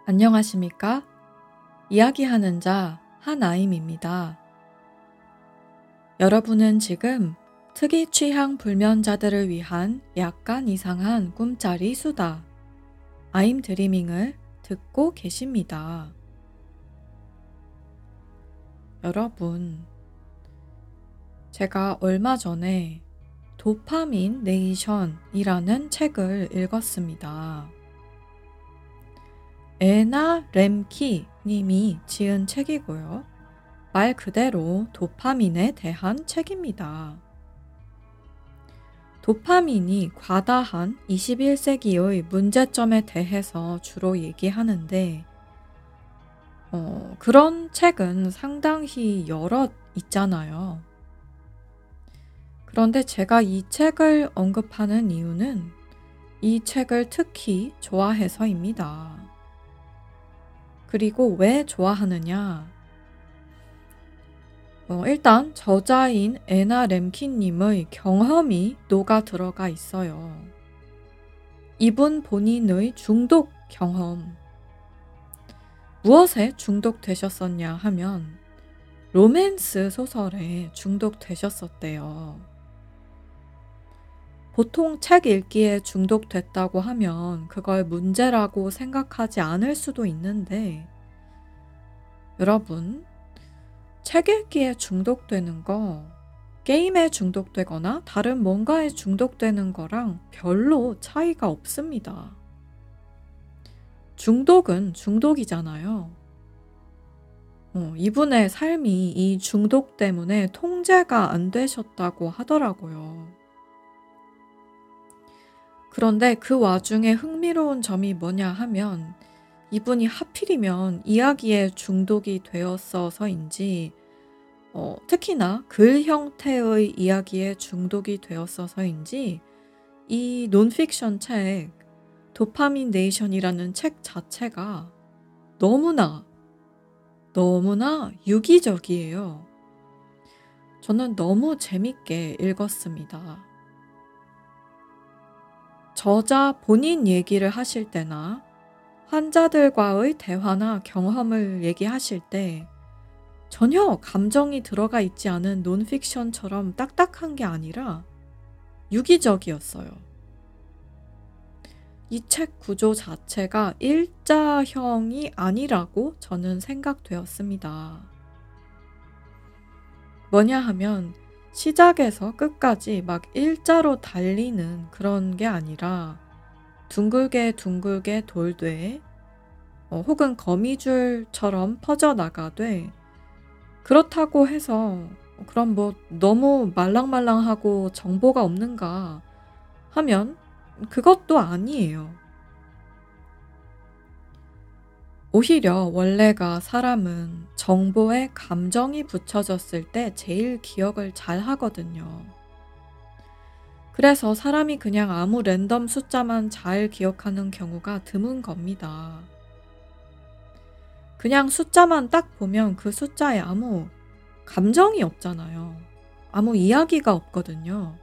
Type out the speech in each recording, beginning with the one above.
안녕하십니까? 이야기하는 자 한아임입니다. 여러분은 지금 특이 취향 불면자들을 위한 약간 이상한 꿈짜리 수다 아임 드리밍을 듣고 계십니다. 여러분, 제가 얼마 전에 도파민 네이션이라는 책을 읽었습니다. 에나 렘키 님이 지은 책이고요. 말 그대로 도파민에 대한 책입니다. 도파민이 과다한 21세기의 문제점에 대해서 주로 얘기하는데 그런 책은 상당히 여럿 있잖아요. 그런데 제가 이 책을 언급하는 이유는 이 책을 특히 좋아해서입니다. 그리고 왜 좋아하느냐? 일단 저자인 에나 렘킨님의 경험이 녹아 들어가 있어요. 이분 본인의 중독 경험. 무엇에 중독되셨었냐 하면 로맨스 소설에 중독되셨었대요. 보통 책 읽기에 중독됐다고 하면 그걸 문제라고 생각하지 않을 수도 있는데 여러분, 책 읽기에 중독되는 거 게임에 중독되거나 다른 뭔가에 중독되는 거랑 별로 차이가 없습니다. 중독은 중독이잖아요. 이분의 삶이 이 중독 때문에 통제가 안 되셨다고 하더라고요. 그런데 그 와중에 흥미로운 점이 뭐냐 하면 이분이 하필이면 이야기에 중독이 되었어서인지 특히나 글 형태의 이야기에 중독이 되었어서인지 이 논픽션 책 도파민 네이션이라는 책 자체가 너무나 유기적이에요. 저는 너무 재밌게 읽었습니다. 저자 본인 얘기를 하실 때나 환자들과의 대화나 경험을 얘기하실 때 전혀 감정이 들어가 있지 않은 논픽션처럼 딱딱한 게 아니라 유기적이었어요. 이 책 구조 자체가 일자형이 아니라고 저는 생각되었습니다. 뭐냐 하면 시작에서 끝까지 막 일자로 달리는 그런 게 아니라 둥글게 돌되 혹은 거미줄처럼 퍼져나가되 그렇다고 해서 그럼 뭐 너무 말랑말랑하고 정보가 없는가 하면 그것도 아니에요. 오히려 원래가 사람은 정보에 감정이 붙여졌을 때 제일 기억을 잘 하거든요. 그래서 사람이 그냥 아무 랜덤 숫자만 잘 기억하는 경우가 드문 겁니다. 그냥 숫자만 딱 보면 그 숫자에 아무 감정이 없잖아요. 아무 이야기가 없거든요.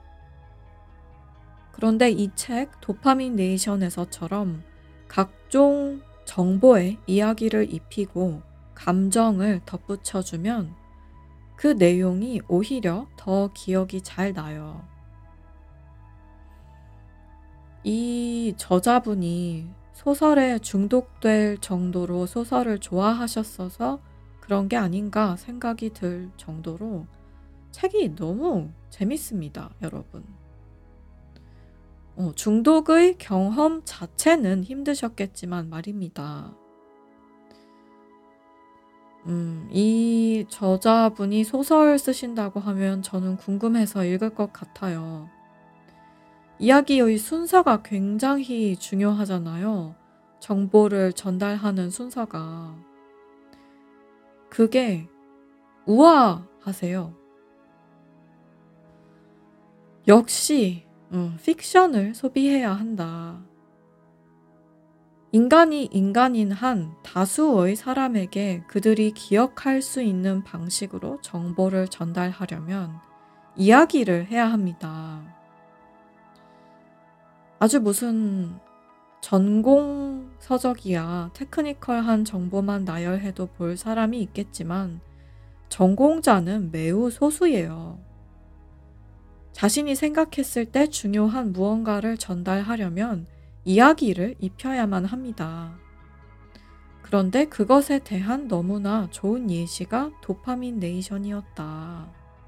그런데 이 책 도파민 네이션에서처럼 각종 정보에 이야기를 입히고 감정을 덧붙여주면 그 내용이 오히려 더 기억이 잘 나요. 이 저자분이 소설에 중독될 정도로 소설을 좋아하셨어서 그런 게 아닌가 생각이 들 정도로 책이 너무 재밌습니다, 여러분. 중독의 경험 자체는 힘드셨겠지만 말입니다. 이 저자분이 소설 쓰신다고 하면 저는 궁금해서 읽을 것 같아요. 이야기의 순서가 굉장히 중요하잖아요. 정보를 전달하는 순서가. 그게 우아하세요. 역시 픽션을 소비해야 한다. 인간이 인간인 한 다수의 사람에게 그들이 기억할 수 있는 방식으로 정보를 전달하려면 이야기를 해야 합니다. 아주 무슨 전공 서적이야 테크니컬한 정보만 나열해도 볼 사람이 있겠지만 전공자는 매우 소수예요. 자신이 생각했을 때 중요한 무언가를 전달하려면 이야기를 입혀야만 합니다. 그런데 그것에 대한 너무나 좋은 예시가 도파민 네이션이었다.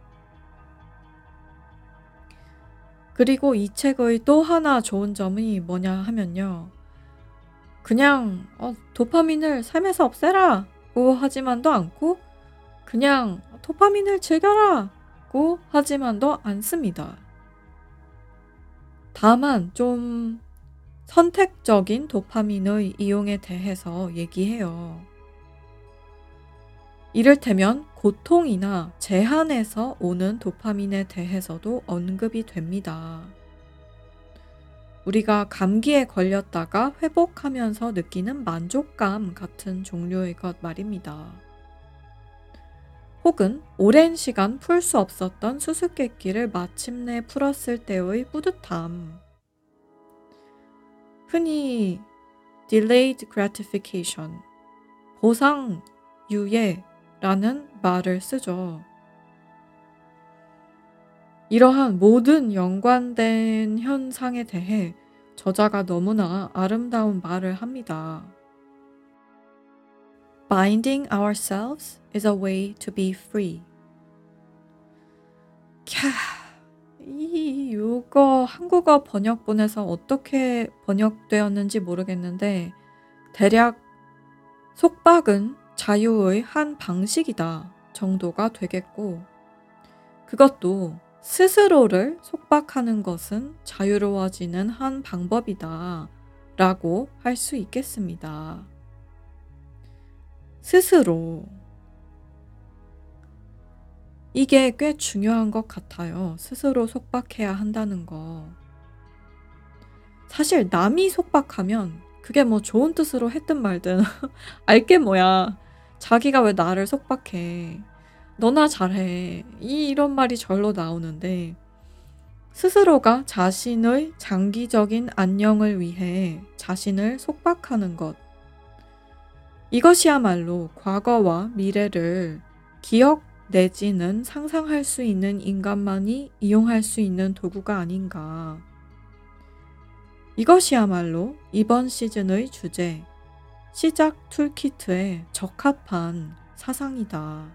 그리고 이 책의 또 하나 좋은 점이 뭐냐 하면요. 그냥 도파민을 삶에서 없애라 고 하지만도 않고 그냥 도파민을 즐겨라 고 하지만도 않습니다. 다만 좀 선택적인 도파민의 이용에 대해서 얘기해요. 이를테면 고통이나 제한에서 오는 도파민에 대해서도 언급이 됩니다. 우리가 감기에 걸렸다가 회복하면서 느끼는 만족감 같은 종류의 것 말입니다. 혹은 오랜 시간 풀 수 없었던 수수께끼를 마침내 풀었을 때의 뿌듯함. 흔히 delayed gratification, 보상 유예라는 말을 쓰죠. 이러한 모든 연관된 현상에 대해 저자가 너무나 아름다운 말을 합니다. Binding ourselves is a way to be free. 이거 한국어 번역본에서 어떻게 번역되었는지 모르겠는데 대략 속박은 자유의 한 방식이다 정도가 되겠고 그것도 스스로를 속박하는 것은 자유로워지는 한 방법이다 라고 할 수 있겠습니다. 스스로. 이게 꽤 중요한 것 같아요. 스스로 속박해야 한다는 거. 사실 남이 속박하면 그게 뭐 좋은 뜻으로 했든 말든 알게 뭐야. 자기가 왜 나를 속박해. 너나 잘해. 이런 말이 절로 나오는데 스스로가 자신의 장기적인 안녕을 위해 자신을 속박하는 것. 이것이야말로 과거와 미래를 기억 내지는 상상할 수 있는 인간만이 이용할 수 있는 도구가 아닌가. 이것이야말로 이번 시즌의 주제, 시작 툴키트에 적합한 사상이다.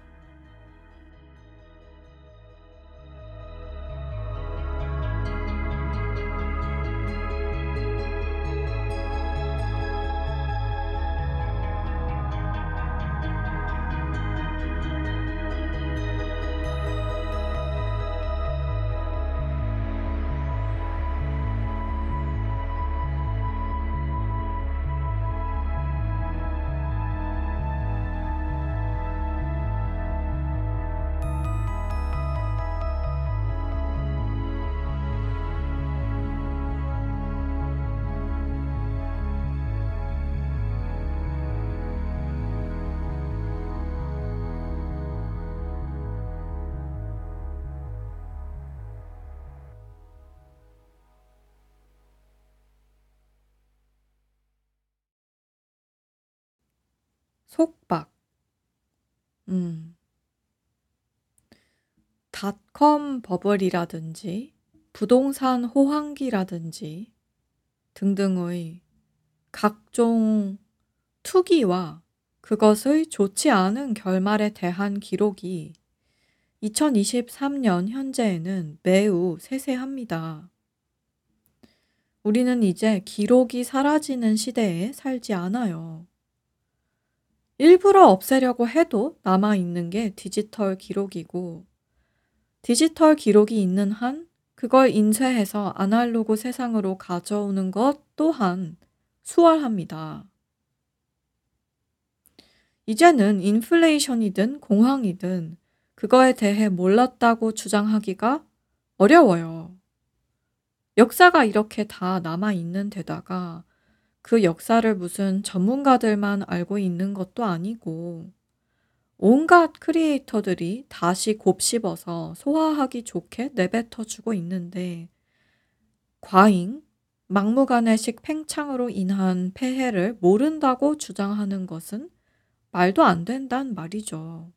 속박. 닷컴 버블이라든지 부동산 호황기라든지 등등의 각종 투기와 그것의 좋지 않은 결말에 대한 기록이 2023년 현재에는 매우 세세합니다. 우리는 이제 기록이 사라지는 시대에 살지 않아요. 일부러 없애려고 해도 남아있는 게 디지털 기록이고 디지털 기록이 있는 한 그걸 인쇄해서 아날로그 세상으로 가져오는 것 또한 수월합니다. 이제는 인플레이션이든 공황이든 그거에 대해 몰랐다고 주장하기가 어려워요. 역사가 이렇게 다 남아있는 데다가 그 역사를 무슨 전문가들만 알고 있는 것도 아니고 온갖 크리에이터들이 다시 곱씹어서 소화하기 좋게 내뱉어주고 있는데 과잉, 막무가내식 팽창으로 인한 폐해를 모른다고 주장하는 것은 말도 안 된단 말이죠.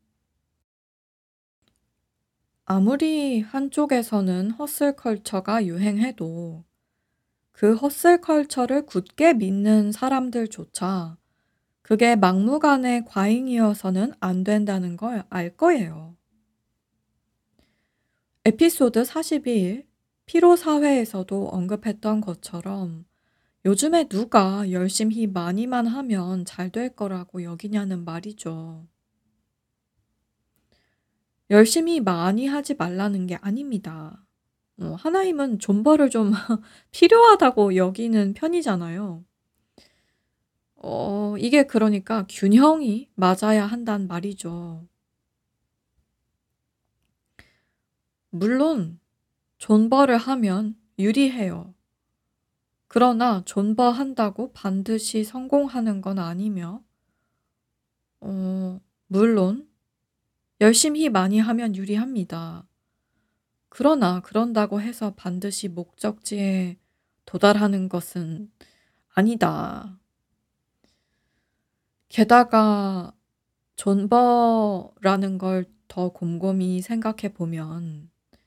아무리 한쪽에서는 헛슬 컬처가 유행해도 그 헛슬 컬처를 굳게 믿는 사람들조차 그게 막무가내 과잉이어서는 안 된다는 걸 알 거예요. 에피소드 42일 피로사회에서도 언급했던 것처럼 요즘에 누가 열심히 많이만 하면 잘 될 거라고 여기냐는 말이죠. 열심히 많이 하지 말라는 게 아닙니다. 하나님은 존버를 좀 필요하다고 여기는 편이잖아요. 이게 그러니까 균형이 맞아야 한단 말이죠. 물론 존버를 하면 유리해요. 그러나 존버한다고 반드시 성공하는 건 아니며 물론 열심히 많이 하면 유리합니다. 그러나 그런다고 해서 반드시 목적지에 도달하는 것은 아니다. 게다가 존버라는 걸 더 곰곰이 생각해 보면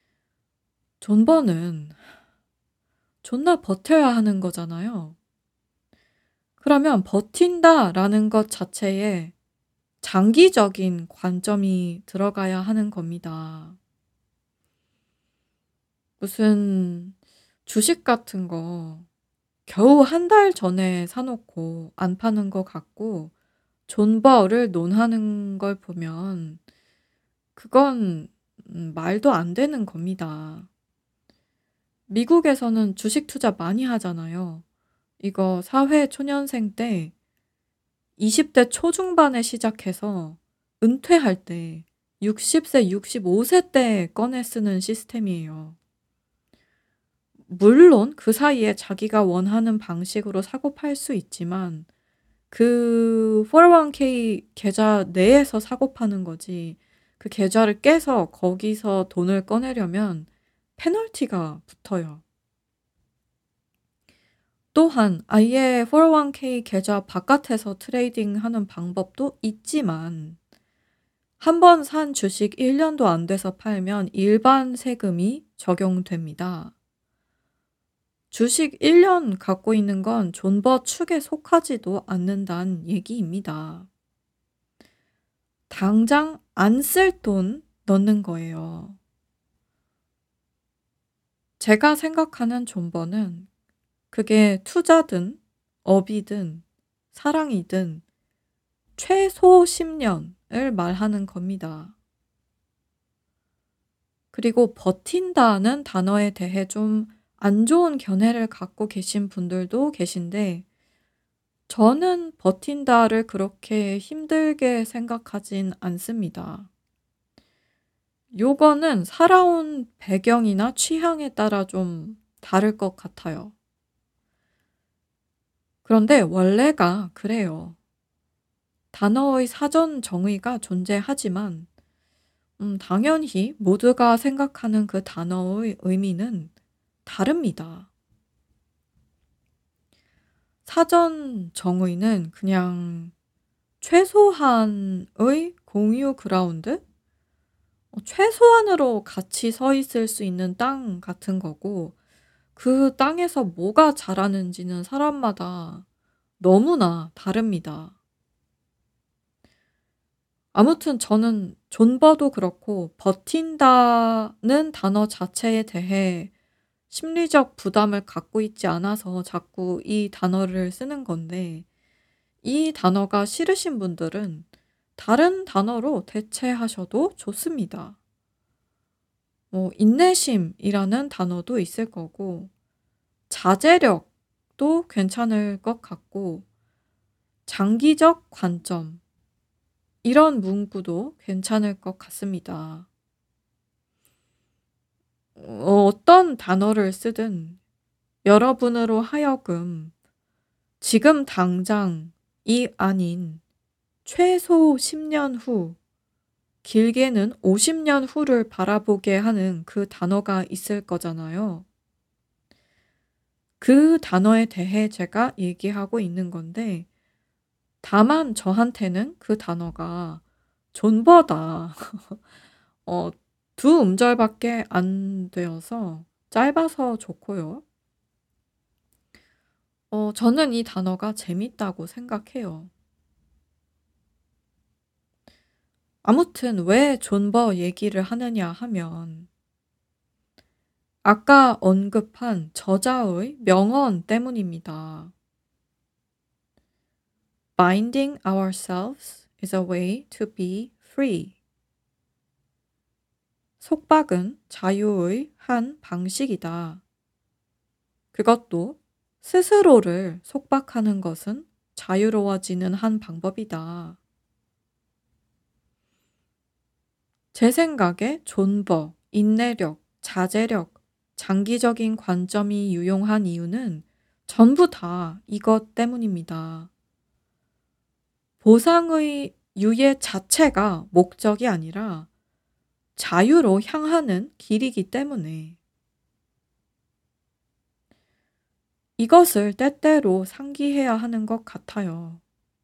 존버는 존나 버텨야 하는 거잖아요. 그러면 버틴다라는 것 자체에 장기적인 관점이 들어가야 하는 겁니다. 무슨 주식 같은 거 겨우 한 달 전에 사 놓고 안 파는 거 갖고 존버를 논하는 걸 보면 그건 말도 안 되는 겁니다. 미국에서는 주식 투자 많이 하잖아요. 이거 사회 초년생 때 20대 초중반에 시작해서 은퇴할 때 60 세, 65세 때 꺼내 쓰는 시스템이에요. 물론 그 사이에 자기가 원하는 방식으로 사고 팔 수 있지만 그 401k 계좌 내에서 사고 파는 거지 그 계좌를 깨서 거기서 돈을 꺼내려면 페널티가 붙어요. 또한 아예 401k 계좌 바깥에서 트레이딩하는 방법도 있지만 한 번 산 주식 1 년도 안 돼서 팔면 일반 세금이 적용됩니다. 주식 1년 갖고 있는 건 존버 축에 속하지도 않는다는 얘기입니다. 당장 안 쓸 돈 넣는 거예요. 제가 생각하는 존버는 그게 투자든 업이든 사랑이든 최소 10 년을 말하는 겁니다. 그리고 버틴다는 단어에 대해 좀 안 좋은 견해를 갖고 계신 분들도 계신데 저는 버틴다를 그렇게 힘들게 생각하진 않습니다. 요거는 살아온 배경이나 취향에 따라 좀 다를 것 같아요. 그런데 원래가 그래요. 단어의 사전 정의가 존재하지만 당연히 모두가 생각하는 그 단어의 의미는 다릅니다. 사전 정의는 그냥 최소한의 공유 그라운드? 최소한으로 같이 서 있을 수 있는 땅 같은 거고 그 땅에서 뭐가 자라는지는 사람마다 너무나 다릅니다. 아무튼 저는 존버도 그렇고 버틴다는 단어 자체에 대해 심리적 부담을 갖고 있지 않아서 자꾸 이 단어를 쓰는 건데 이 단어가 싫으신 분들은 다른 단어로 대체하셔도 좋습니다. 인내심이라는 단어도 있을 거고 자제력도 괜찮을 것 같고 장기적 관점 이런 문구도 괜찮을 것 같습니다. 어떤 단어를 쓰든 여러분으로 하여금 지금 당장이 아닌 최소 10년 후, 길게는 50년 후를 바라보게 하는 그 단어가 있을 거잖아요. 그 단어에 대해 제가 얘기하고 있는 건데 다만 저한테는 그 단어가 존버다. 어 두 음절밖에 안 되어서 짧아서 좋고요. 저는 이 단어가 재밌다고 생각해요. 아무튼 왜 존버 얘기를 하느냐 하면 아까 언급한 저자의 명언 때문입니다. Binding ourselves is a way to be free. 속박은 자유의 한 방식이다. 그것도 스스로를 속박하는 것은 자유로워지는 한 방법이다. 제 생각에 존버, 인내력, 자제력, 장기적인 관점이 유용한 이유는 전부 다 이것 때문입니다. 보상의 유예 자체가 목적이 아니라 자유로 향하는 길이기 때문에 이것을 때때로 상기해야 하는 것 같아요.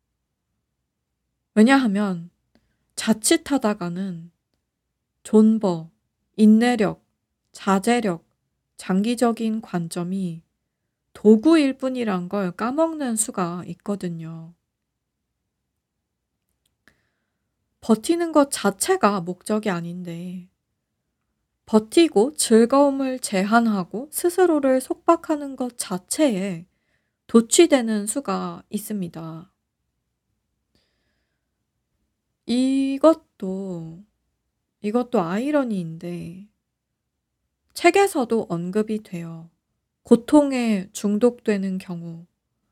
왜냐하면 자칫하다가는 존버, 인내력, 자제력, 장기적인 관점이 도구일 뿐이란 걸 까먹는 수가 있거든요. 버티는 것 자체가 목적이 아닌데, 버티고 즐거움을 제한하고 스스로를 속박하는 것 자체에 도취되는 수가 있습니다. 이것도, 이것도 아이러니인데, 책에서도 언급이 돼요. 고통에 중독되는 경우.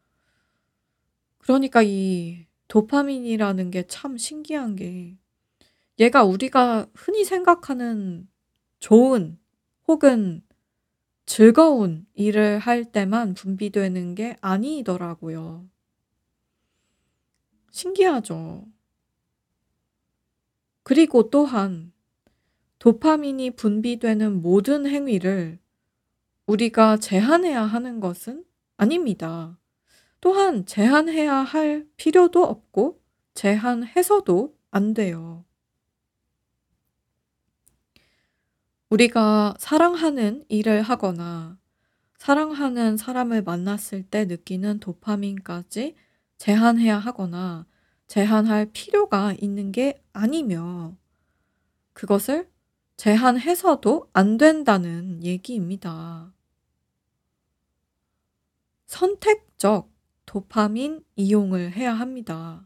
그러니까 이 도파민이라는 게 참 신기한 게 얘가 우리가 흔히 생각하는 좋은 혹은 즐거운 일을 할 때만 분비되는 게 아니더라고요. 신기하죠. 그리고 또한 도파민이 분비되는 모든 행위를 우리가 제한해야 하는 것은 아닙니다. 또한 제한해야 할 필요도 없고 제한해서도 안 돼요. 우리가 사랑하는 일을 하거나 사랑하는 사람을 만났을 때 느끼는 도파민까지 제한해야 하거나 제한할 필요가 있는 게 아니며 그것을 제한해서도 안 된다는 얘기입니다. 선택적 도파민 이용을 해야 합니다.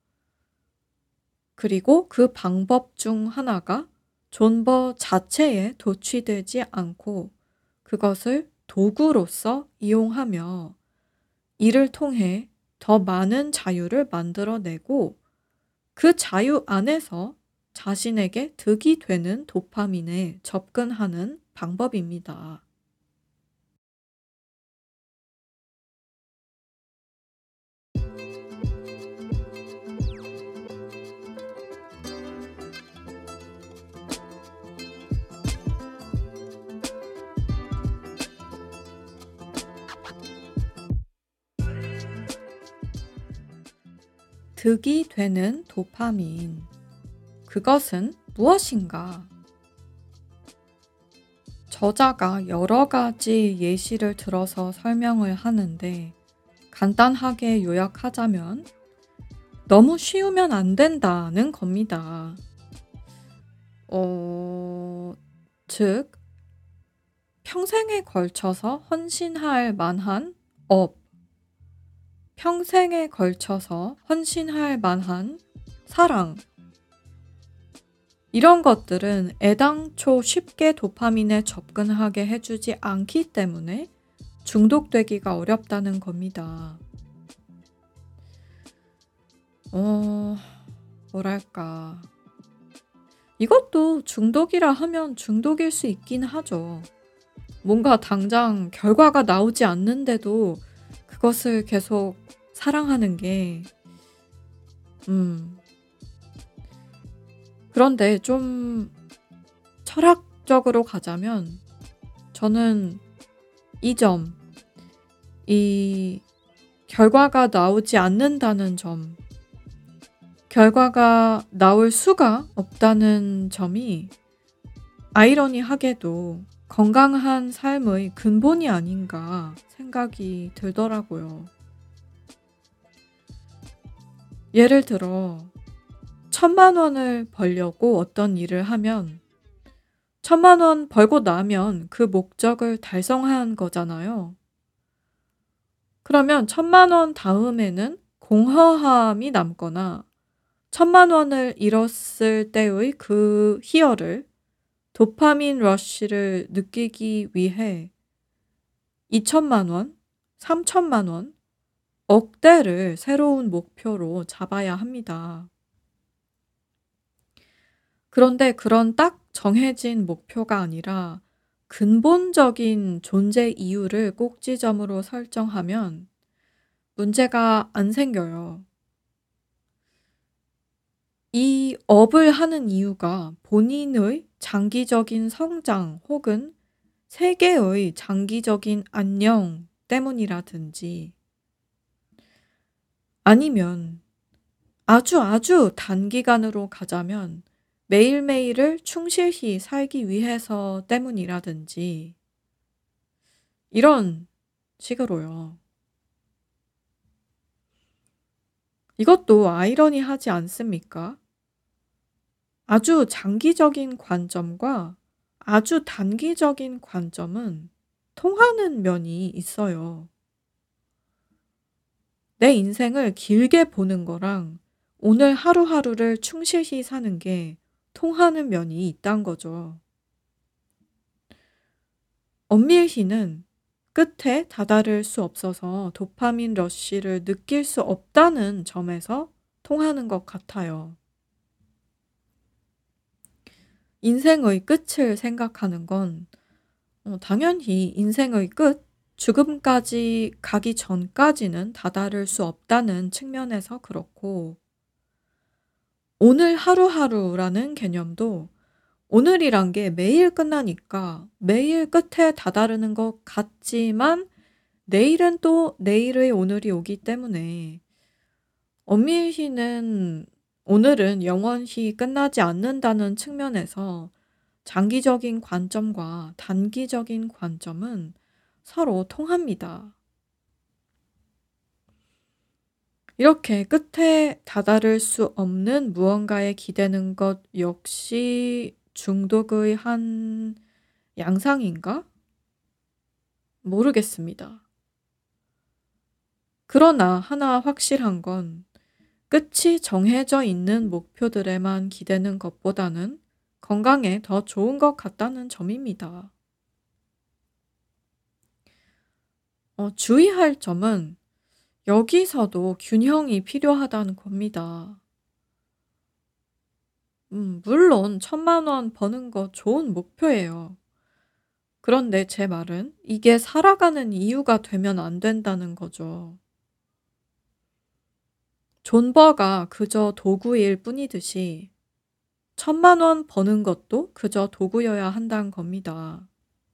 그리고 그 방법 중 하나가 존버 자체에 도취되지 않고 그것을 도구로서 이용하며 이를 통해 더 많은 자유를 만들어내고 그 자유 안에서 자신에게 득이 되는 도파민에 접근하는 방법입니다. 득이 되는 도파민. 그것은 무엇인가? 저자가 여러 가지 예시를 들어서 설명을 하는데 간단하게 요약하자면 너무 쉬우면 안 된다는 겁니다. 즉, 평생에 걸쳐서 헌신할 만한 업, 평생에 걸쳐서 헌신할 만한 사랑, 이런 것들은 애당초 쉽게 도파민에 접근하게 해주지 않기 때문에 중독되기가 어렵다는 겁니다. 뭐랄까. 이것도 중독이라 하면 중독일 수 있긴 하죠. 뭔가 당장 결과가 나오지 않는데도 그것을 계속 사랑하는 게, 그런데 좀 철학적으로 가자면 저는 이 점, 이 결과가 나오지 않는다는 점, 결과가 나올 수가 없다는 점이 아이러니하게도 건강한 삶의 근본이 아닌가 생각이 들더라고요. 예를 들어 1,000,000원을 벌려고 어떤 일을 하면 1,000,000원 벌고 나면 그 목적을 달성한 거잖아요. 그러면 1,000,000원 다음에는 공허함이 남거나 1,000,000원을 잃었을 때의 그 희열을, 도파민 러쉬를 느끼기 위해 2,000,000원, 3,000,000원, 억대를 새로운 목표로 잡아야 합니다. 그런데 그런 딱 정해진 목표가 아니라 근본적인 존재 이유를 꼭지점으로 설정하면 문제가 안 생겨요. 이 업을 하는 이유가 본인의 장기적인 성장 혹은 세계의 장기적인 안녕 때문이라든지, 아니면 아주 단기간으로 가자면 매일매일을 충실히 살기 위해서 때문이라든지, 이런 식으로요. 이것도 아이러니하지 않습니까? 아주 장기적인 관점과 아주 단기적인 관점은 통하는 면이 있어요. 내 인생을 길게 보는 거랑 오늘 하루하루를 충실히 사는 게 통하는 면이 있단 거죠. 엄밀히는 끝에 다다를 수 없어서 도파민 러쉬를 느낄 수 없다는 점에서 통하는 것 같아요. 인생의 끝을 생각하는 건 당연히 인생의 끝, 죽음까지 가기 전까지는 다다를 수 없다는 측면에서 그렇고, 오늘 하루하루라는 개념도 오늘이란 게 매일 끝나니까 매일 끝에 다다르는 것 같지만 내일은 또 내일의 오늘이 오기 때문에 엄밀히는 오늘은 영원히 끝나지 않는다는 측면에서 장기적인 관점과 단기적인 관점은 서로 통합니다. 이렇게 끝에 다다를 수 없는 무언가에 기대는 것 역시 중독의 한 양상인가? 모르겠습니다. 그러나 하나 확실한 건 끝이 정해져 있는 목표들에만 기대는 것보다는 건강에 더 좋은 것 같다는 점입니다. 주의할 점은 여기서도 균형이 필요하다는 겁니다. 물론 1,000,000원 버는 거 좋은 목표예요. 그런데 제 말은 이게 살아가는 이유가 되면 안 된다는 거죠. 존버가 그저 도구일 뿐이듯이 1,000,000원 버는 것도 그저 도구여야 한다는 겁니다.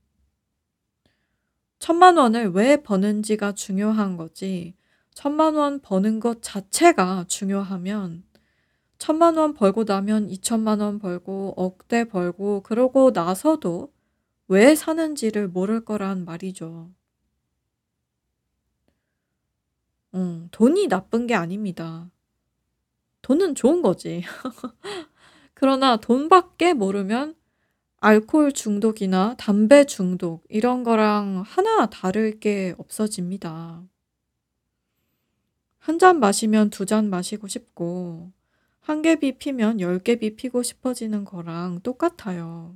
1,000,000원을 왜 버는지가 중요한 거지, 1,000,000원 버는 것 자체가 중요하면 1,000,000원 벌고 나면 2,000,000원 벌고 억대 벌고 그러고 나서도 왜 사는지를 모를 거란 말이죠. 돈이 나쁜 게 아닙니다. 돈은 좋은 거지. 그러나 돈밖에 모르면 알코올 중독이나 담배 중독 이런 거랑 하나 다를 게 없어집니다. 한 잔 마시면 두 잔 마시고 싶고 한 갭이 피면 10갭이 피고 싶어지는 거랑 똑같아요.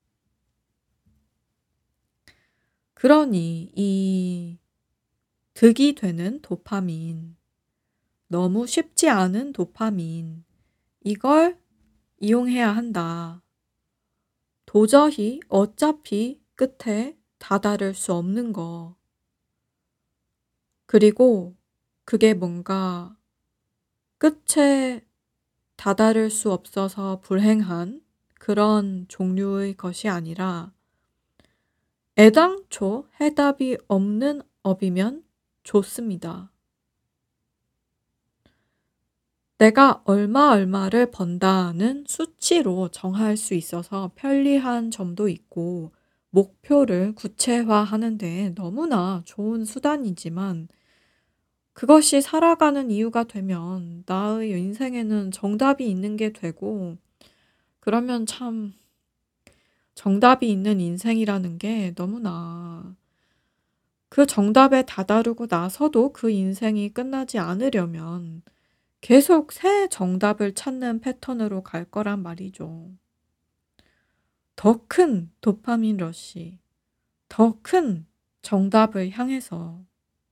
그러니 이 득이 되는 도파민, 너무 쉽지 않은 도파민, 이걸 이용해야 한다. 도저히 어차피 끝에 다다를 수 없는 거. 그리고 그게 뭔가 끝에 다다를 수 없어서 불행한 그런 종류의 것이 아니라 애당초 해답이 없는 업이면 좋습니다. 내가 얼마를 번다는 수치로 정할 수 있어서 편리한 점도 있고, 목표를 구체화하는 데 너무나 좋은 수단이지만, 그것이 살아가는 이유가 되면 나의 인생에는 정답이 있는 게 되고, 그러면 참 정답이 있는 인생이라는 게 너무나, 그 정답에 다다르고 나서도 그 인생이 끝나지 않으려면 계속 새 정답을 찾는 패턴으로 갈 거란 말이죠. 더 큰 도파민 러시, 더 큰 정답을 향해서.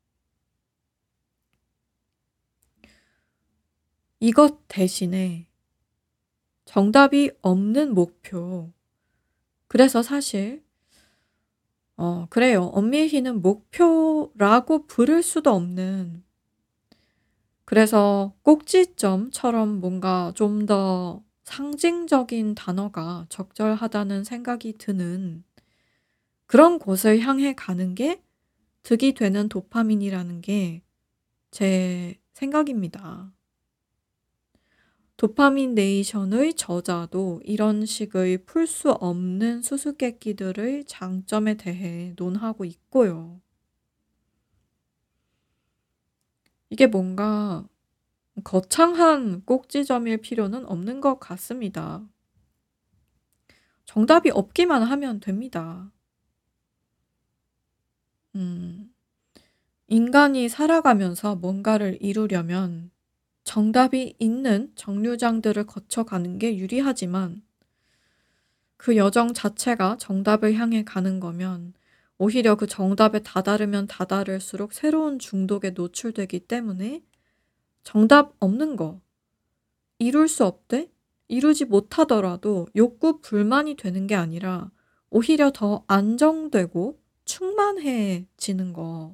이것 대신에 정답이 없는 목표. 그래서 사실 그래요. 엄밀히는 목표라고 부를 수도 없는, 그래서 꼭지점처럼 뭔가 좀 더 상징적인 단어가 적절하다는 생각이 드는, 그런 곳을 향해 가는 게 득이 되는 도파민이라는 게 제 생각입니다. 도파민 네이션의 저자도 이런 식의 풀 수 없는 수수께끼들의 장점에 대해 논하고 있고요. 이게 뭔가 거창한 꼭지점일 필요는 없는 것 같습니다. 정답이 없기만 하면 됩니다. 음, 인간이 살아가면서 뭔가를 이루려면 정답이 있는 정류장들을 거쳐가는 게 유리하지만, 그 여정 자체가 정답을 향해 가는 거면 오히려 그 정답에 다다르면 다다를수록 새로운 중독에 노출되기 때문에, 정답 없는 거, 이룰 수 없대? 이루지 못하더라도 욕구 불만이 되는 게 아니라 오히려 더 안정되고 충만해지는 거.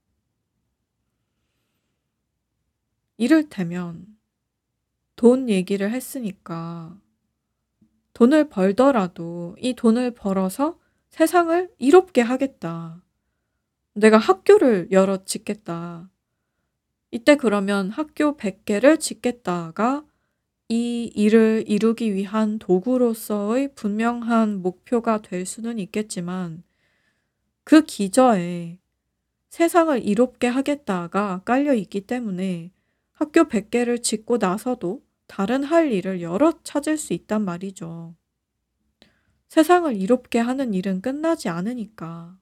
이를테면 돈 얘기를 했으니까, 돈을 벌더라도 이 돈을 벌어서 세상을 이롭게 하겠다. 내가 학교를 열어 짓겠다. 이때 그러면 학교 100개를 짓겠다가 이 일을 이루기 위한 도구로서의 분명한 목표가 될 수는 있겠지만, 그 기저에 세상을 이롭게 하겠다가 깔려 있기 때문에 학교 100개를 짓고 나서도 다른 할 일을 여러 찾을 수 있단 말이죠. 세상을 이롭게 하는 일은 끝나지 않으니까.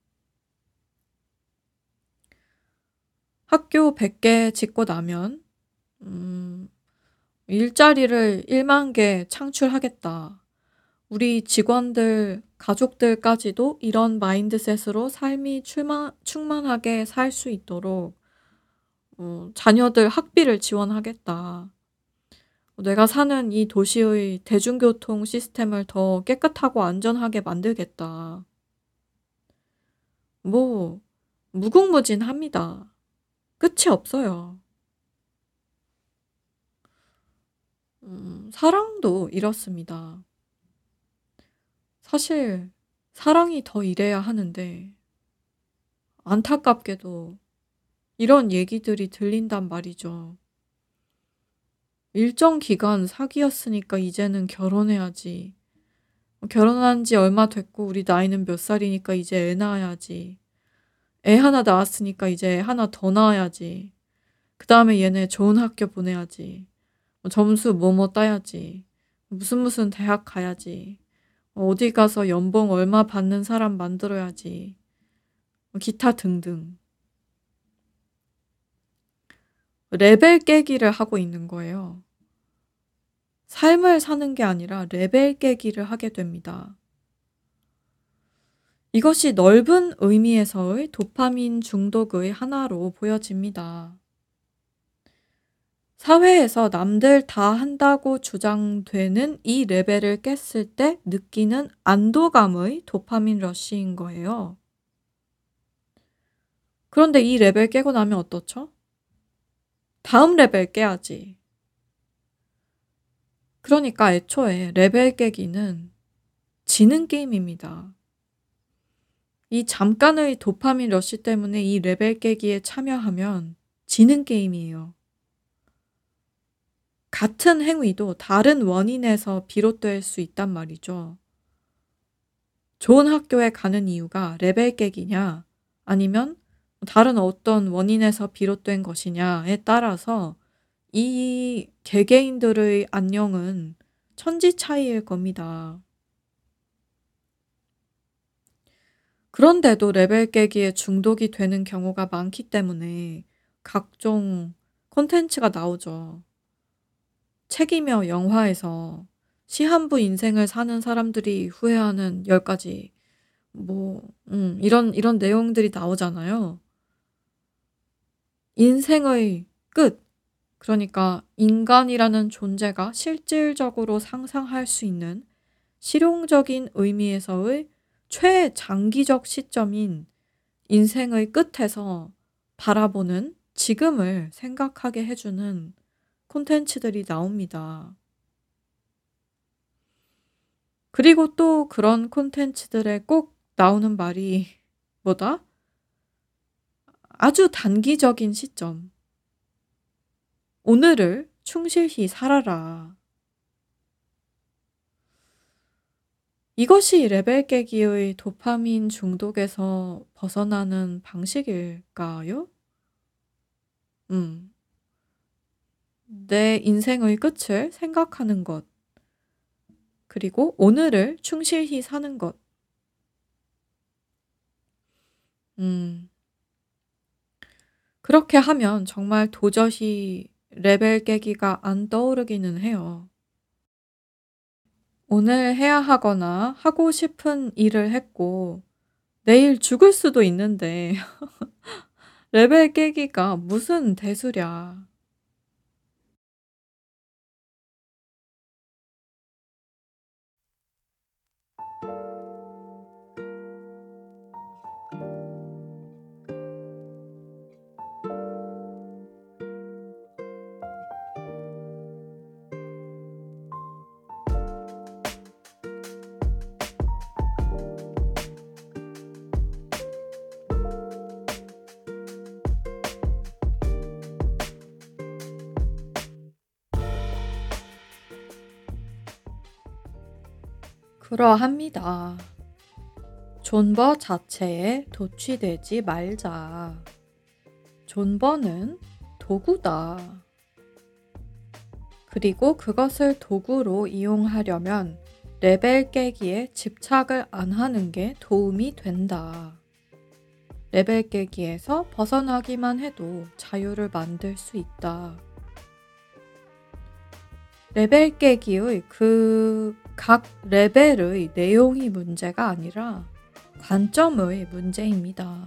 학교 100개 짓고 나면 음, 일자리를 1만 개 창출하겠다. 우리 직원들, 가족들까지도 이런 마인드셋으로 삶이 충만하게 살 수 있도록 자녀들 학비를 지원하겠다. 내가 사는 이 도시의 대중교통 시스템을 더 깨끗하고 안전하게 만들겠다. 뭐, 무궁무진합니다. 끝이 없어요. 사랑도 이렇습니다. 사실, 사랑이 더 이래야 하는데, 안타깝게도 이런 얘기들이 들린단 말이죠. 일정 기간 사귀었으니까 이제는 결혼해야지. 결혼한 지 얼마 됐고 우리 나이는 몇 살이니까 이제 애 낳아야지. 애 하나 낳았으니까 이제 애 하나 더 낳아야지. 그 다음에 얘네 좋은 학교 보내야지. 점수 뭐뭐 따야지. 무슨 대학 가야지. 어디 가서 연봉 얼마 받는 사람 만들어야지. 기타 등등. 레벨 깨기를 하고 있는 거예요. 삶을 사는 게 아니라 레벨 깨기를 하게 됩니다. 이것이 넓은 의미에서의 도파민 중독의 하나로 보여집니다. 사회에서 남들 다 한다고 주장되는 이 레벨을 깼을 때 느끼는 안도감의 도파민 러시인 거예요. 그런데 이 레벨 깨고 나면 어떻죠? 다음 레벨 깨야지. 그러니까 애초에 레벨 깨기는 지는 게임입니다. 이 잠깐의 도파민 러시 때문에 이 레벨 깨기에 참여하면 지는 게임이에요. 같은 행위도 다른 원인에서 비롯될 수 있단 말이죠. 좋은 학교에 가는 이유가 레벨 깨기냐, 아니면 다른 어떤 원인에서 비롯된 것이냐에 따라서 이 개개인들의 안녕은 천지 차이일 겁니다. 그런데도 레벨 깨기에 중독이 되는 경우가 많기 때문에 각종 콘텐츠가 나오죠. 책이며 영화에서 시한부 인생을 사는 사람들이 후회하는 10가지 이런 내용들이 나오잖아요. 인생의 끝, 그러니까 인간이라는 존재가 실질적으로 상상할 수 있는 실용적인 의미에서의 최장기적 시점인 인생의 끝에서 바라보는 지금을 생각하게 해주는 콘텐츠들이 나옵니다. 그리고 또 그런 콘텐츠들에 꼭 나오는 말이 뭐다? 아주 단기적인 시점. 오늘을 충실히 살아라. 이것이 레벨 깨기의 도파민 중독에서 벗어나는 방식일까요? 음. 내 인생의 끝을 생각하는 것, 그리고 오늘을 충실히 사는 것. 음. 그렇게 하면 정말 도저히 레벨 깨기가 안 떠오르기는 해요. 오늘 해야 하거나 하고 싶은 일을 했고 내일 죽을 수도 있는데 레벨 깨기가 무슨 대수랴. 그러합니다. 존버 자체에 도취되지 말자. 존버는 도구다. 그리고 그것을 도구로 이용하려면 레벨 깨기에 집착을 안 하는 게 도움이 된다. 레벨 깨기에서 벗어나기만 해도 자유를 만들 수 있다. 레벨 깨기의 그 각 레벨의 내용이 문제가 아니라 관점의 문제입니다.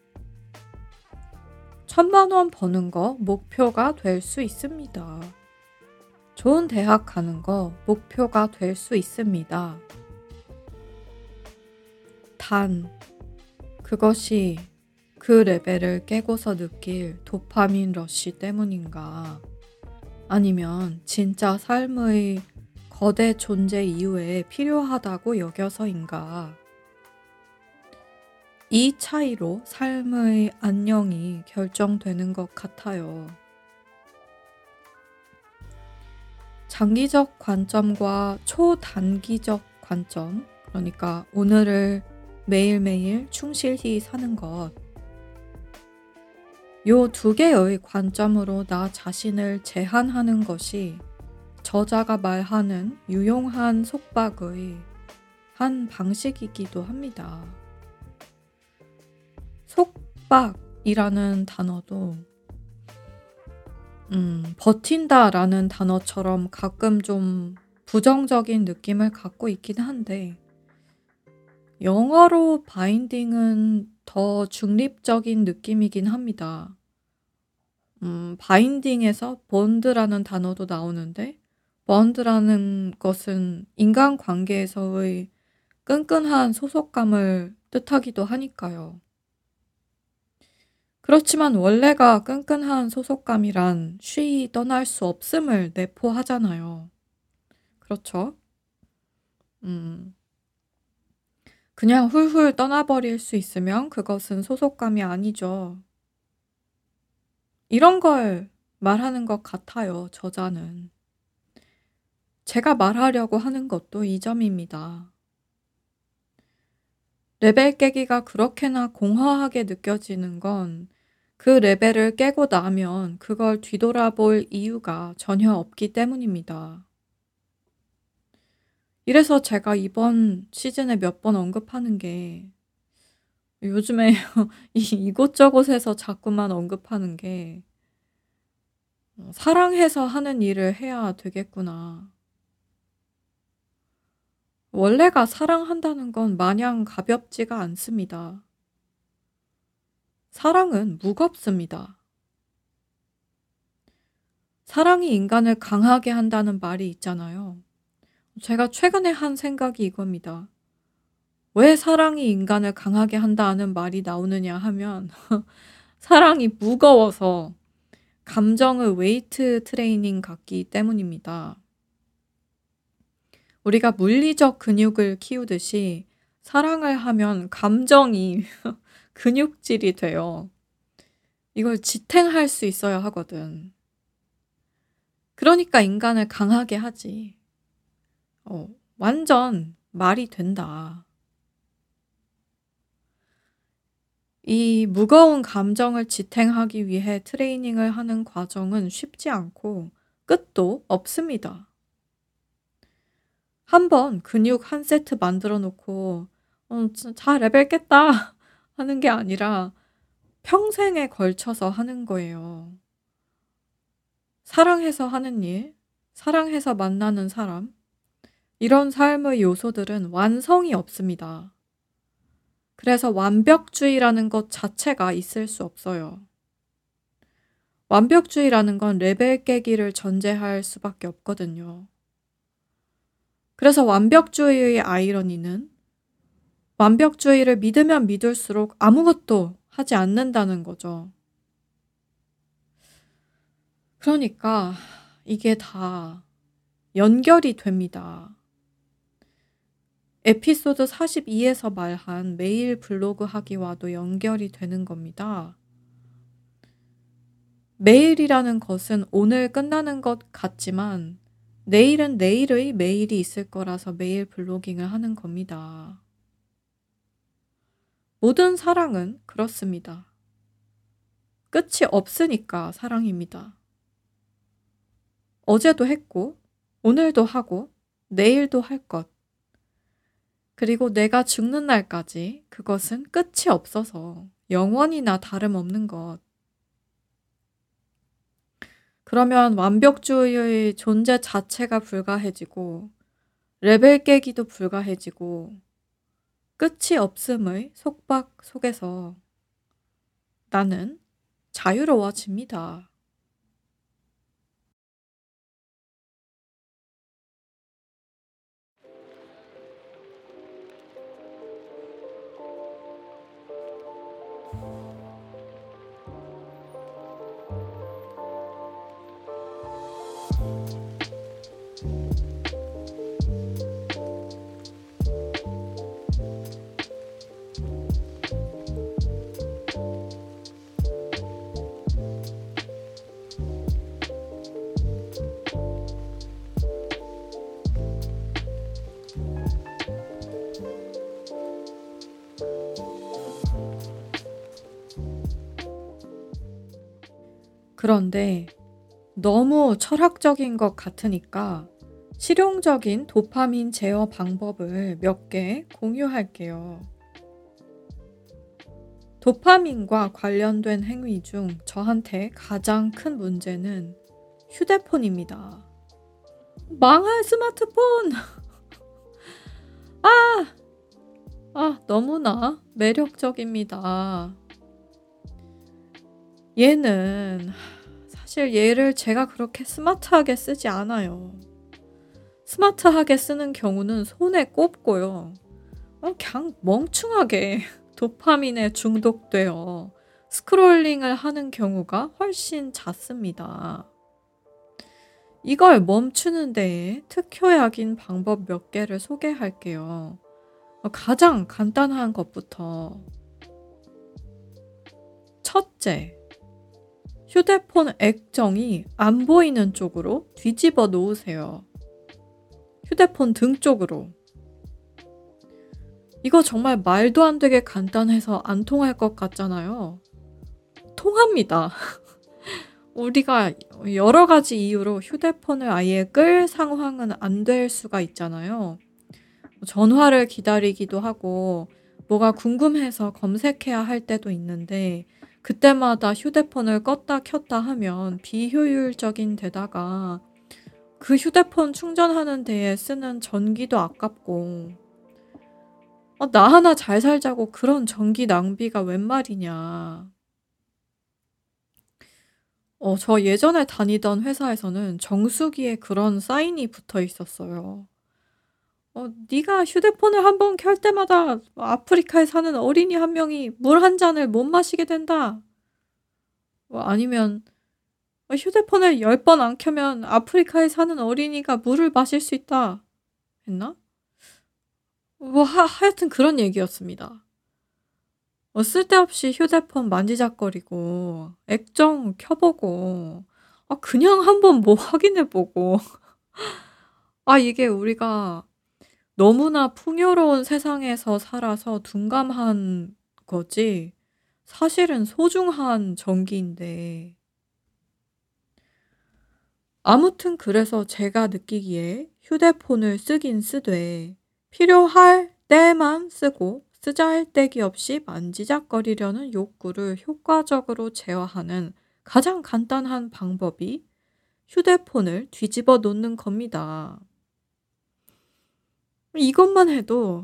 1,000만 원 버는 거 목표가 될 수 있습니다. 좋은 대학 가는 거 목표가 될 수 있습니다. 단, 그것이 그 레벨을 깨고서 느낄 도파민 러시 때문인가? 아니면 진짜 삶의 거대 존재 이후에 필요하다고 여겨서인가? 이 차이로 삶의 안녕이 결정되는 것 같아요. 장기적 관점과 초단기적 관점, 그러니까 오늘을 매일매일 충실히 사는 것. 요 두 개의 관점으로 나 자신을 제한하는 것이 저자가 말하는 유용한 속박의 한 방식이기도 합니다. 속박이라는 단어도 버틴다라는 단어처럼 가끔 좀 부정적인 느낌을 갖고 있긴 한데 영어로 바인딩은 더 중립적인 느낌이긴 합니다. 바인딩에서 본드라는 단어도 나오는데 본드라는 것은 인간관계에서의 끈끈한 소속감을 뜻하기도 하니까요. 그렇지만 원래가 끈끈한 소속감이란 쉬이 떠날 수 없음을 내포하잖아요. 그렇죠? 음. 그냥 훌훌 떠나버릴 수 있으면 그것은 소속감이 아니죠. 이런 걸 말하는 것 같아요, 저자는. 제가 말하려고 하는 것도 이 점입니다. 레벨 깨기가 그렇게나 공허하게 느껴지는 건 그 레벨을 깨고 나면 그걸 뒤돌아볼 이유가 전혀 없기 때문입니다. 이래서 제가 이번 시즌에 몇 번 언급하는 게 요즘에 이곳저곳에서 자꾸만 언급하는 게 '사랑해서 하는 일을 해야 되겠구나.' 원래가 사랑한다는 건 마냥 가볍지가 않습니다. 사랑은 무겁습니다. 사랑이 인간을 강하게 한다는 말이 있잖아요. 제가 최근에 한 생각이 이겁니다. 왜 사랑이 인간을 강하게 한다는 말이 나오느냐 하면 사랑이 무거워서 감정의 웨이트 트레이닝 같기 때문입니다. 우리가 물리적 근육을 키우듯이 사랑을 하면 감정이 근육질이 돼요. 이걸 지탱할 수 있어야 하거든. 그러니까 인간을 강하게 하지. 완전 말이 된다. 이 무거운 감정을 지탱하기 위해 트레이닝을 하는 과정은 쉽지 않고 끝도 없습니다. 한번 근육 한 세트 만들어 놓고 자 레벨 깼다 하는 게 아니라 평생에 걸쳐서 하는 거예요. 사랑해서 하는 일, 사랑해서 만나는 사람, 이런 삶의 요소들은 완성이 없습니다. 그래서 완벽주의라는 것 자체가 있을 수 없어요. 완벽주의라는 건 레벨 깨기를 전제할 수밖에 없거든요. 그래서 완벽주의의 아이러니는 완벽주의를 믿으면 믿을수록 아무것도 하지 않는다는 거죠. 그러니까 이게 다 연결이 됩니다. 에피소드 42에서 말한 매일 블로그 하기와도 연결이 되는 겁니다. 매일이라는 것은 오늘 끝나는 것 같지만 내일은 내일의 매일이 있을 거라서 매일 블로깅을 하는 겁니다. 모든 사랑은 그렇습니다. 끝이 없으니까 사랑입니다. 어제도 했고, 오늘도 하고, 내일도 할 것. 그리고 내가 죽는 날까지 그것은 끝이 없어서 영원이나 다름없는 것. 그러면 완벽주의의 존재 자체가 불가해지고, 레벨 깨기도 불가해지고, 끝이 없음의 속박 속에서 나는 자유로워집니다. 그런데 너무 철학적인 것 같으니까 실용적인 도파민 제어 방법을 몇 개 공유할게요. 도파민과 관련된 행위 중 저한테 가장 큰 문제는 휴대폰입니다. 망할 스마트폰! 너무나 매력적입니다. 얘는 사실 얘를 제가 그렇게 스마트하게 쓰지 않아요. 스마트하게 쓰는 경우는 손에 꼽고요. 그냥 멍충하게 도파민에 중독되어 스크롤링을 하는 경우가 훨씬 잦습니다. 이걸 멈추는 데에 특효약인 방법 몇 개를 소개할게요. 가장 간단한 것부터 첫째, 휴대폰 액정이 안 보이는 쪽으로 뒤집어 놓으세요. 휴대폰 등 쪽으로. 이거 정말 말도 안 되게 간단해서 안 통할 것 같잖아요. 통합니다. 우리가 여러 가지 이유로 휴대폰을 아예 끌 상황은 안 될 수가 있잖아요. 전화를 기다리기도 하고 뭐가 궁금해서 검색해야 할 때도 있는데 그때마다 휴대폰을 껐다 켰다 하면 비효율적인 데다가 그 휴대폰 충전하는 데에 쓰는 전기도 아깝고 나 하나 잘 살자고 그런 전기 낭비가 웬 말이냐. 저 예전에 다니던 회사에서는 정수기에 그런 사인이 붙어 있었어요. 네가 휴대폰을 한번 켤 때마다 아프리카에 사는 어린이 한 명이 물 한 잔을 못 마시게 된다. 아니면 휴대폰을 10번 안 켜면 아프리카에 사는 어린이가 물을 마실 수 있다. 했나? 하여튼 그런 얘기였습니다. 쓸데없이 휴대폰 만지작거리고 액정 켜보고 그냥 한번 뭐 확인해 보고 이게 우리가 너무나 풍요로운 세상에서 살아서 둔감한 거지 사실은 소중한 전기인데 아무튼 그래서 제가 느끼기에 휴대폰을 쓰긴 쓰되 필요할 때만 쓰고 쓰잘데기 없이 만지작거리려는 욕구를 효과적으로 제어하는 가장 간단한 방법이 휴대폰을 뒤집어 놓는 겁니다. 이것만 해도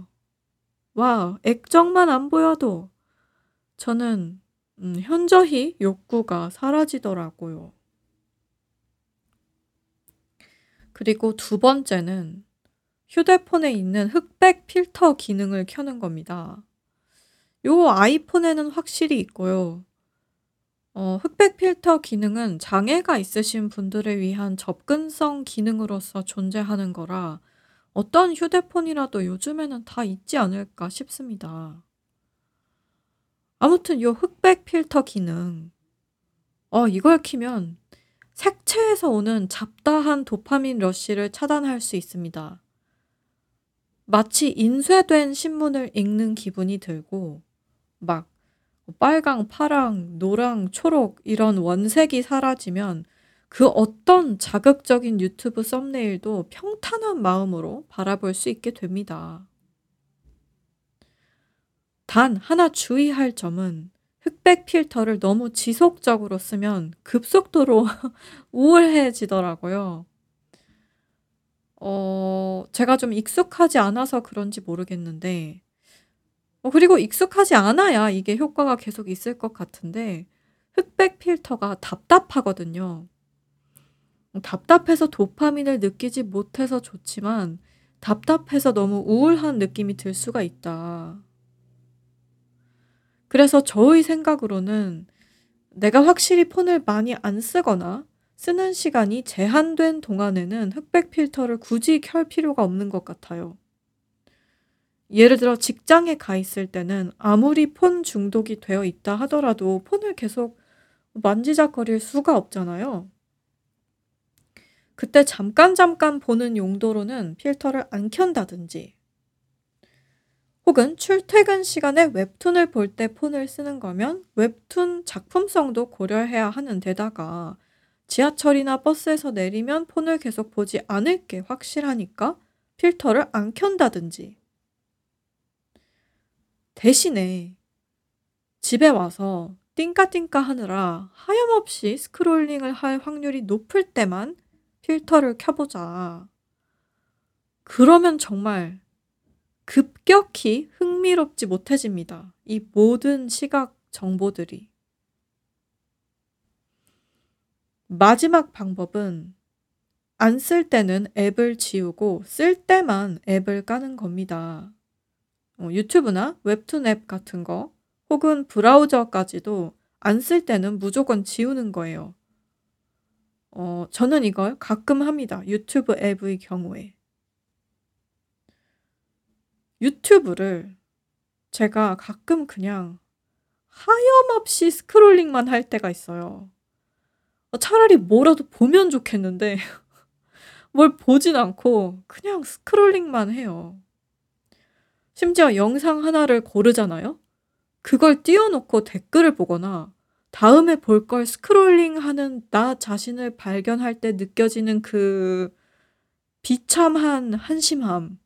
액정만 안 보여도 저는 현저히 욕구가 사라지더라고요. 그리고 두 번째는 휴대폰에 있는 흑백 필터 기능을 켜는 겁니다. 요 아이폰에는 확실히 있고요. 흑백 필터 기능은 장애가 있으신 분들을 위한 접근성 기능으로서 존재하는 거라 어떤 휴대폰이라도 요즘에는 다 있지 않을까 싶습니다. 아무튼 요 흑백 필터 기능. 이걸 키면 색채에서 오는 잡다한 도파민 러쉬를 차단할 수 있습니다. 마치 인쇄된 신문을 읽는 기분이 들고 막 빨강, 파랑, 노랑, 초록 이런 원색이 사라지면 그 어떤 자극적인 유튜브 썸네일도 평탄한 마음으로 바라볼 수 있게 됩니다. 단 하나 주의할 점은 흑백 필터를 너무 지속적으로 쓰면 급속도로 우울해지더라고요. 제가 좀 익숙하지 않아서 그런지 모르겠는데 그리고 익숙하지 않아야 이게 효과가 계속 있을 것 같은데 흑백 필터가 답답하거든요. 답답해서 도파민을 느끼지 못해서 좋지만 답답해서 너무 우울한 느낌이 들 수가 있다. 그래서 저의 생각으로는 내가 확실히 폰을 많이 안 쓰거나 쓰는 시간이 제한된 동안에는 흑백 필터를 굳이 켤 필요가 없는 것 같아요. 예를 들어 직장에 가 있을 때는 아무리 폰 중독이 되어 있다 하더라도 폰을 계속 만지작거릴 수가 없잖아요. 그때 잠깐 잠깐 보는 용도로는 필터를 안 켠다든지 혹은 출퇴근 시간에 웹툰을 볼 때 폰을 쓰는 거면 웹툰 작품성도 고려해야 하는 데다가 지하철이나 버스에서 내리면 폰을 계속 보지 않을 게 확실하니까 필터를 안 켠다든지 대신에 집에 와서 띵까띵까 하느라 하염없이 스크롤링을 할 확률이 높을 때만 필터를 켜보자. 그러면 정말 급격히 흥미롭지 못해집니다. 이 모든 시각 정보들이. 마지막 방법은 안 쓸 때는 앱을 지우고 쓸 때만 앱을 까는 겁니다. 유튜브나 웹툰 앱 같은 거 혹은 브라우저까지도 안 쓸 때는 무조건 지우는 거예요. 저는 이걸 가끔 합니다. 유튜브 앱의 경우에. 유튜브를 제가 가끔 그냥 하염없이 스크롤링만 할 때가 있어요. 차라리 뭐라도 보면 좋겠는데 뭘 보진 않고 그냥 스크롤링만 해요. 심지어 영상 하나를 고르잖아요? 그걸 띄워 놓고 댓글을 보거나 다음에 볼 걸 스크롤링하는 나 자신을 발견할 때 느껴지는 그 비참한 한심함.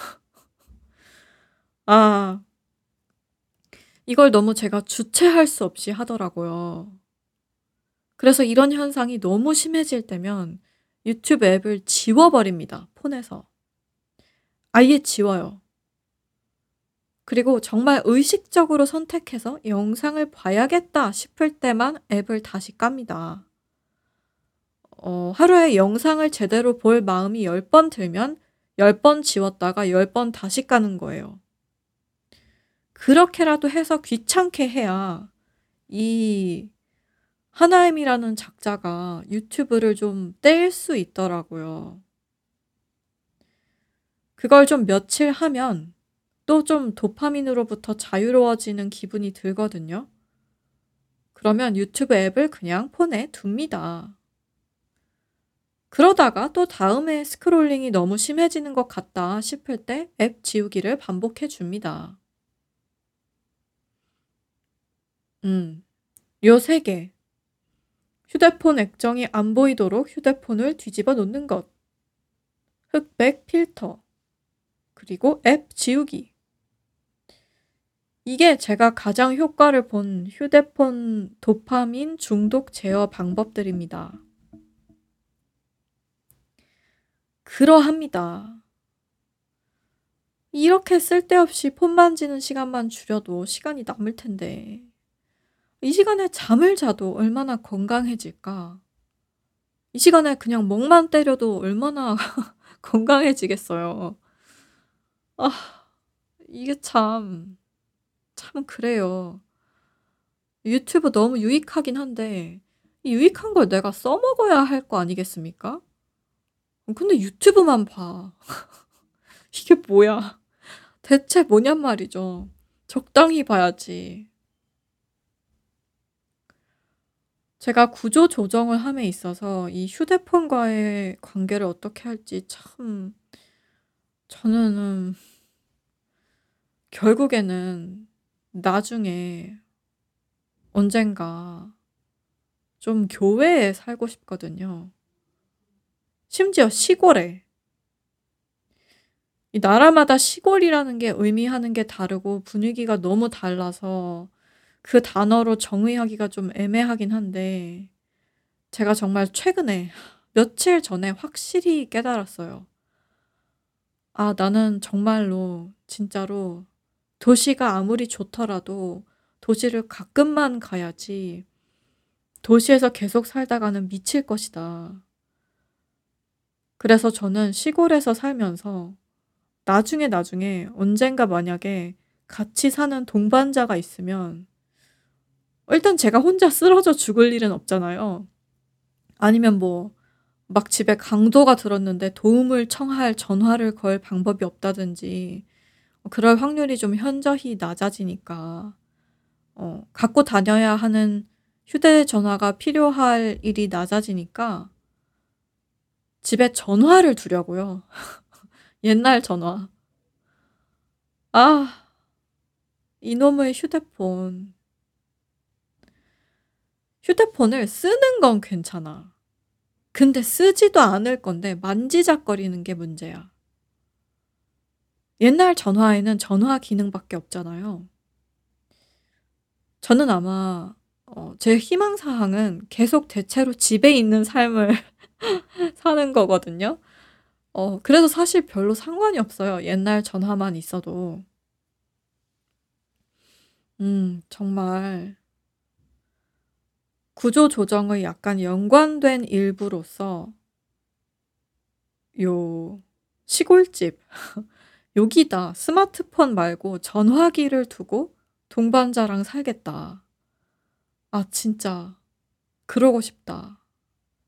아, 이걸 너무 제가 주체할 수 없이 하더라고요. 그래서 이런 현상이 너무 심해질 때면 유튜브 앱을 지워버립니다, 폰에서. 아예 지워요. 그리고 정말 의식적으로 선택해서 '영상을 봐야겠다.' 싶을 때만 앱을 다시 깝니다. 하루에 영상을 제대로 볼 마음이 10번 들면 10번 지웠다가 10번 다시 까는 거예요. 그렇게라도 해서 귀찮게 해야 이 하나임이라는 작자가 유튜브를 좀 뗄 수 있더라고요. 그걸 좀 며칠 하면 또 좀 도파민으로부터 자유로워지는 기분이 들거든요. 그러면 유튜브 앱을 그냥 폰에 둡니다. 그러다가 또 다음에 스크롤링이 너무 심해지는 것 같다 싶을 때 앱 지우기를 반복해 줍니다. 음. 요 3 개. 휴대폰 액정이 안 보이도록 휴대폰을 뒤집어 놓는 것. 흑백 필터. 그리고 앱 지우기. 이게 제가 가장 효과를 본 휴대폰 도파민 중독 제어 방법들입니다. 그러합니다. 이렇게 쓸데없이 폰 만지는 시간만 줄여도 시간이 남을 텐데. 이 시간에 잠을 자도 얼마나 건강해질까? 이 시간에 그냥 멍만 때려도 얼마나 건강해지겠어요. 아, 이게 참 그래요. 유튜브 너무 유익하긴 한데 이 유익한 걸 내가 써먹어야 할 거 아니겠습니까? 근데 유튜브만 봐. 이게 뭐야? 대체 뭐냔 말이죠. 적당히 봐야지. 제가 구조 조정을 함에 있어서 이 휴대폰과의 관계를 어떻게 할지 참 저는 결국에는 나중에 언젠가 좀 교외에 살고 싶거든요. 심지어 시골에. 이 나라마다 시골이라는 게 의미하는 게 다르고 분위기가 너무 달라서 그 단어로 정의하기가 좀 애매하긴 한데 제가 정말 최근에 며칠 전에 확실히 깨달았어요. '아 나는 정말로 진짜로 도시가 아무리 좋더라도 도시를 가끔만 가야지 도시에서 계속 살다가는 미칠 것이다.' 그래서 저는 시골에서 살면서 나중에 언젠가 만약에 같이 사는 동반자가 있으면 일단 제가 혼자 쓰러져 죽을 일은 없잖아요. 아니면 뭐 막 집에 강도가 들었는데 도움을 청할 전화를 걸 방법이 없다든지 그럴 확률이 좀 현저히 낮아지니까 갖고 다녀야 하는 휴대전화가 필요할 일이 낮아지니까 집에 전화를 두려고요. 옛날 전화. 아, 이놈의 휴대폰. 휴대폰을 쓰는 건 괜찮아. 근데 쓰지도 않을 건데 만지작거리는 게 문제야. 옛날 전화에는 전화 기능밖에 없잖아요. 저는 아마 제 희망 사항은 계속 대체로 집에 있는 삶을 사는 거거든요. 그래서 사실 별로 상관이 없어요, 옛날 전화만 있어도. 정말 구조 조정의 약간 연관된 일부로서 요 시골집 여기다 스마트폰 말고 전화기를 두고 동반자랑 살겠다. 아 진짜 그러고 싶다.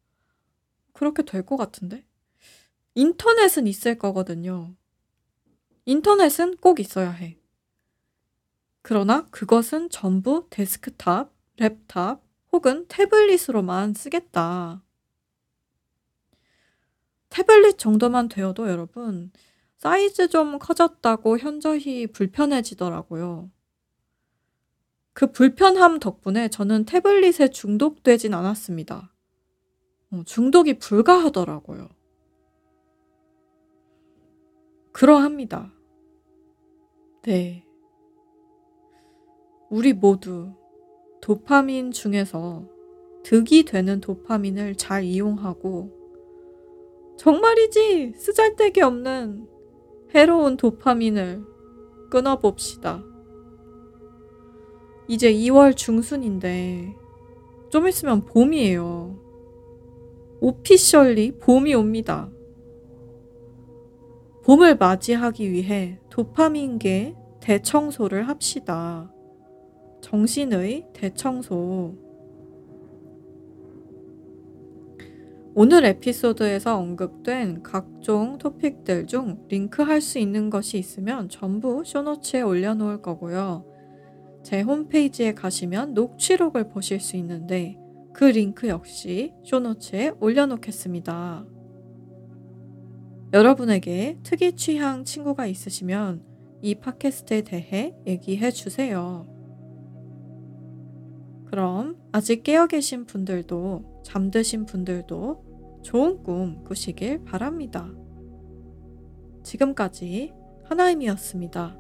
그렇게 될 것 같은데? 인터넷은 있을 거거든요. 인터넷은 꼭 있어야 해. 그러나 그것은 전부 데스크탑, 랩탑 혹은 태블릿으로만 쓰겠다. 태블릿 정도만 되어도 여러분, 사이즈 좀 커졌다고 현저히 불편해지더라고요. 그 불편함 덕분에 저는 태블릿에 중독되진 않았습니다. 중독이 불가하더라고요. 그러합니다. 네. 우리 모두 도파민 중에서 득이 되는 도파민을 잘 이용하고 정말이지 쓰잘데기 없는 해로운 도파민을 끊어봅시다. 이제 2월 중순인데 좀 있으면 봄이에요. 오피셜리 봄이 옵니다. 봄을 맞이하기 위해 도파민계 대청소를 합시다. 정신의 대청소. 오늘 에피소드에서 언급된 각종 토픽들 중 링크할 수 있는 것이 있으면 전부 쇼노츠에 올려놓을 거고요. 제 홈페이지에 가시면 녹취록을 보실 수 있는데 그 링크 역시 쇼노츠에 올려놓겠습니다. 여러분에게 특이 취향 친구가 있으시면 이 팟캐스트에 대해 얘기해 주세요. 그럼 아직 깨어 계신 분들도 잠드신 분들도 좋은 꿈 꾸시길 바랍니다. 지금까지 하나임이었습니다.